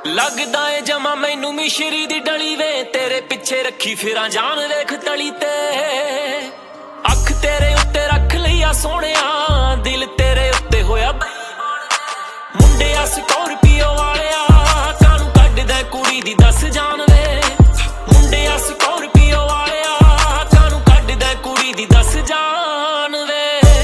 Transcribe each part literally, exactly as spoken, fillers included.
लगदा है जमा मैनू मिश्री दी डली वे तेरे पिछे रखी फिरां जान वेख तली ते अख तेरे उत्ते रख लिया सोहणिया दिल तेरे उत्ते होया मुंडिया स्कॉर्पियो वालिया कानू कड्डदा कुड़ी दी दस जान वे मुंडिया स्कॉर्पियो वालिया कानू कड्डदा कुड़ी दी दस जान वे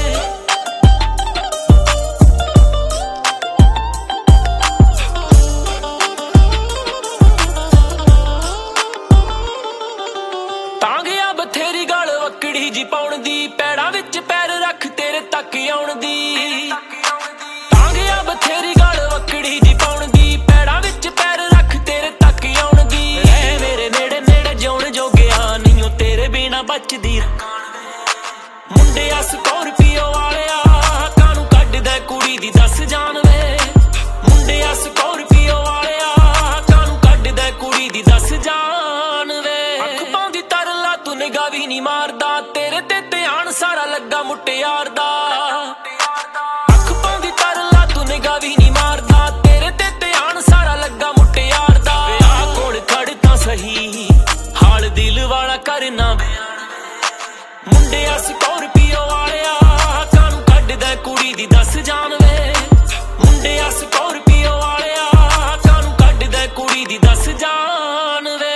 बथेरी गल वकड़ी जी पाउण दी पैड़ा विच पैर रख तेरे तक आउण दी तांगिया बथेरी गल वकड़ी जी पाउण दी पैड़ा विच पैर रख तेरे तक आउण दी ऐ मेरे नेड़े नेड़े जिउण जोगिया नहीं तेरे बिना बचदी मुंडिया स्कॉर्पियो वालिया कानू कड्डदा कुड़ी दी दस जान वे मुंडिया स्कॉर्पियो वालिया कानू कड्डदा कुड़ी दी दस जान वे निगाह भी नहीं मारदा तेरे ते ध्यान सारा लगा मुटियार दा अख पाउंदी तरला तू निगाह भी नहीं मारदा तेरे ते ध्यान सारा लगा मुटियार दा आ कोल खड़ तां सही हाल दिल वाला करना मुंडिया स्कॉर्पियो वालिया कानू कड्डदा कुड़ी दी दस जान वे मुंडिया स्कॉर्पियो वालिया कानू कड्डदा कुड़ी दी दस जान वे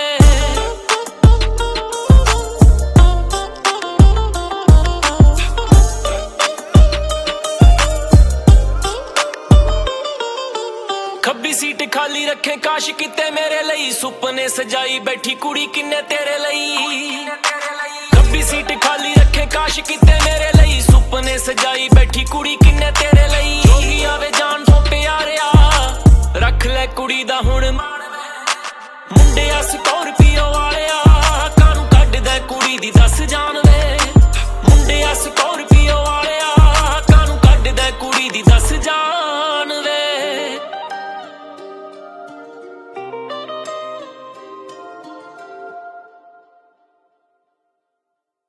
खब्बी सीट खाली रखे काश किते मेरे लई सुपने सजाई बैठी कुड़ी किन्ने तेरे लई खब्बी सीट खाली रखे काश किते मेरे लई सुपने सजाई बैठी कुड़ी किन्ने तेरे लई जोगी आवे जान तो प्यारिया रख ले कुड़ी दा हुण मुंडिया स्कॉर्पियो वालिया